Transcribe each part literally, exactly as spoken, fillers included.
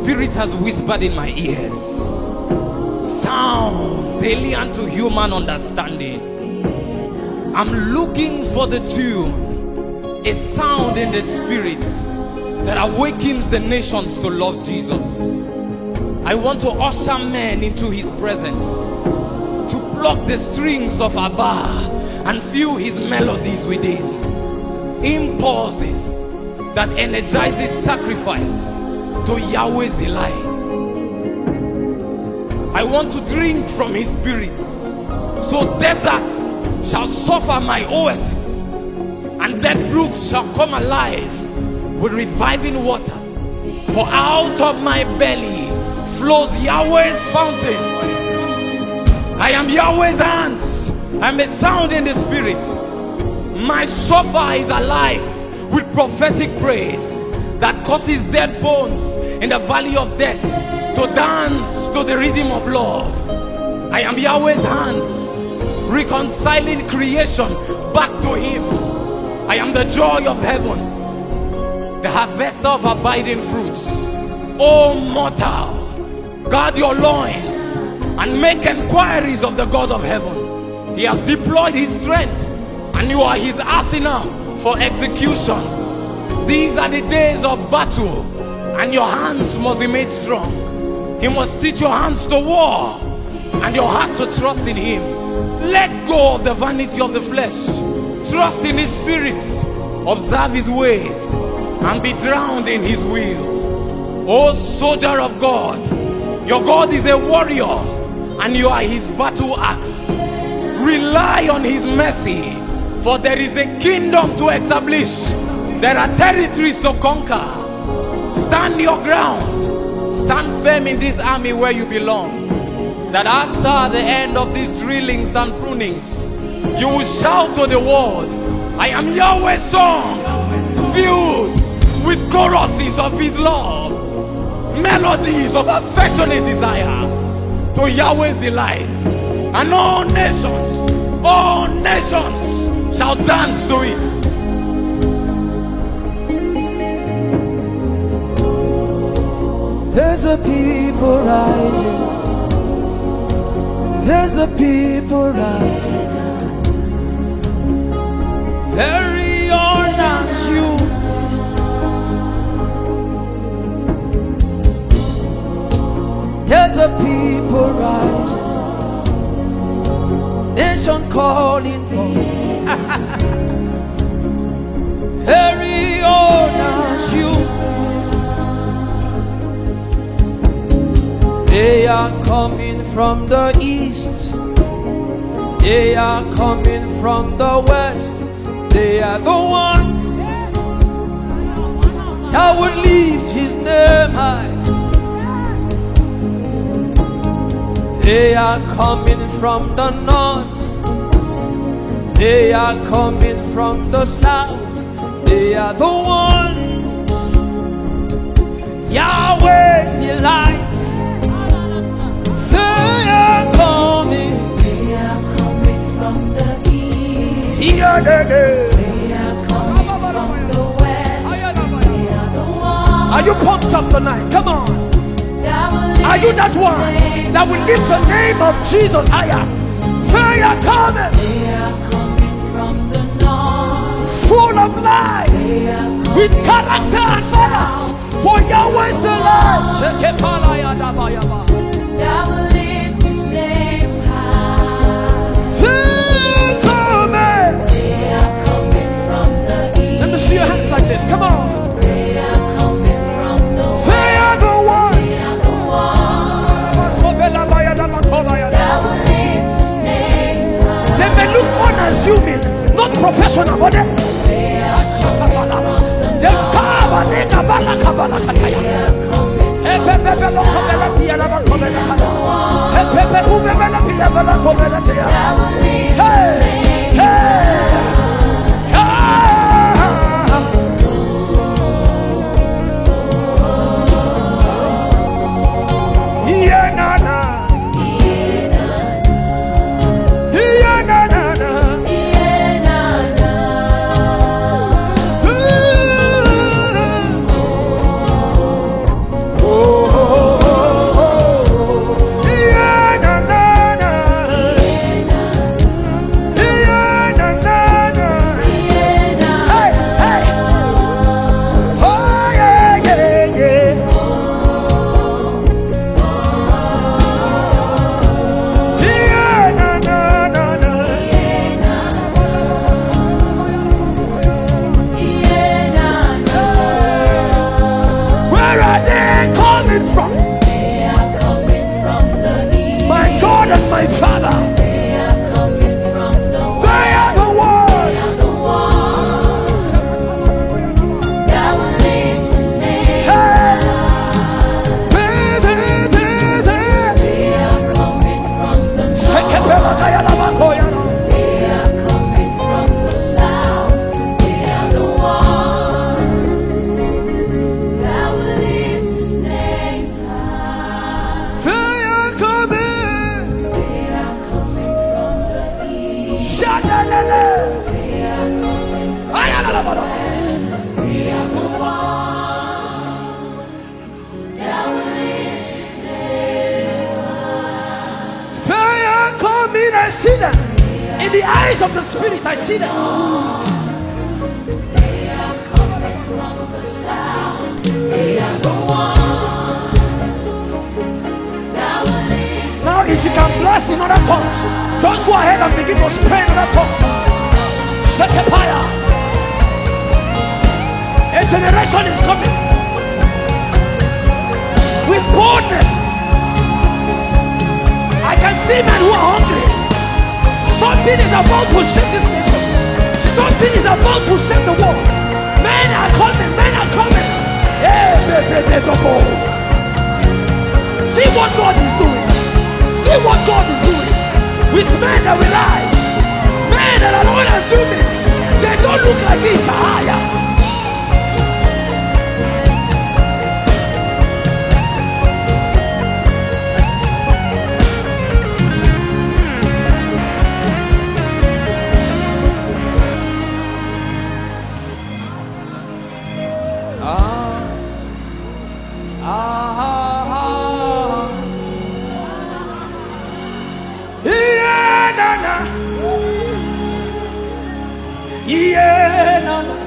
Spirit has whispered in my ears sounds alien to human understanding. I'm looking for the tune, a sound in the Spirit that awakens the nations to love Jesus. I want to usher men into his presence, to pluck the strings of Abba and feel his melodies within. Impulses that energizes sacrifice to Yahweh's delights. I want to drink from his Spirit, so deserts shall suffer my oasis, and dead brooks shall come alive with reviving waters. For out of my belly flows Yahweh's fountain. I am Yahweh's hands. I'm a sound in the Spirit. My shofar is alive with prophetic praise that causes dead bones in the valley of death to dance to the rhythm of love. I am Yahweh's hands, reconciling creation back to him. I am the joy of heaven, the harvester of abiding fruits. O mortal, guard your loins and make inquiries of the God of heaven. He has deployed his strength, and you are his arsenal for execution. These are the days of battle, and your hands must be made strong. He must teach your hands to war and your heart to trust in him. Let go of the vanity of the flesh. Trust in his Spirit. Observe his ways and be drowned in his will. O soldier of God, your God is a warrior and you are his battle axe. Rely on his mercy, for there is a kingdom to establish. There are territories to conquer. Stand your ground. Stand firm in this army where you belong, that after the end of these drillings and prunings, you will shout to the world, I am Yahweh's song, filled with choruses of his love, melodies of affectionate desire to Yahweh's delight. And all nations, all nations shall dance to it. There's a people rising. There's a people rising. Very own as you. There's a people rising. Nation calling for. Very own as you. They are coming from the east. They are coming from the west. They are the ones that will lift his name high. They are coming from the north. They are coming from the south. They are the ones Yahweh's delight. They are coming. They are coming from the east. Here they go. They are coming from the west. They are the ones. Are you pumped up tonight? Come on. Are you that one that will lift the name of Jesus higher? They are coming. They are coming from the north. Full of life, with character and manners for Yahweh's delight. That will lift his name high. They coming. They are coming from the east. Let me see your hands like this. Come on. They are coming from the west. They are the ones. They are the ones that will lift his name high. They may look unassuming, not professional, but they They are coming from the they've come and they kabala kabala They kataya. are coming Hey, from pepe the belo kobela south. tia la ba kobela kata. Hey, pepe ube bela pia bela kobela tia. That will lift his Hey, name hey, ah. Yeah, na na. Yeah, na na na. Yeah, na, na. Ooh. Oh. I see them. In the eyes of the Spirit, I see them. They are coming from the south. They are the ones that will lead. Now, if you can blast in other tongues, just go ahead and begin to spray in other tongues. Sekepaya. A generation is coming with boldness. I can see men who are hungry. Something is about to shake this nation. Something is about to shake the world. Men are coming. Men are coming. Hey, baby, baby, baby. See what God is doing. See what God is doing with men that will rise. Men that are not assuming. They don't look like it. Higher. Yeah, no, no.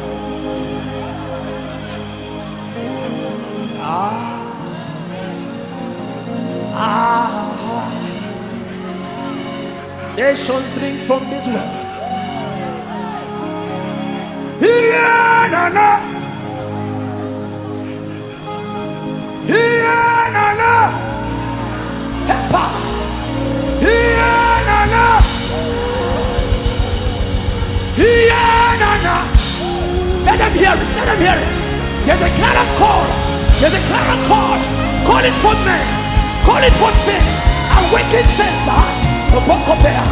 Ah, ah. Nations drink from this well. Yeah, no, no. Yeah, no, no. Peppa. Yeah, no, no. Yeah, no, no. Let them hear it. Let them hear it. There's a clarion call. There's a clarion call. Call it for men. Call it for sin. Awaken sense. The book of bear.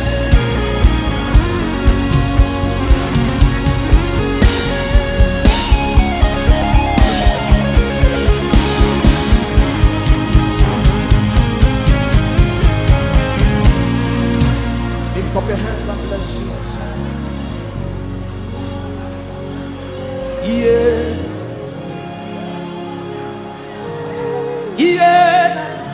Lift up your hands and bless Jesus. Yeah. Yeah.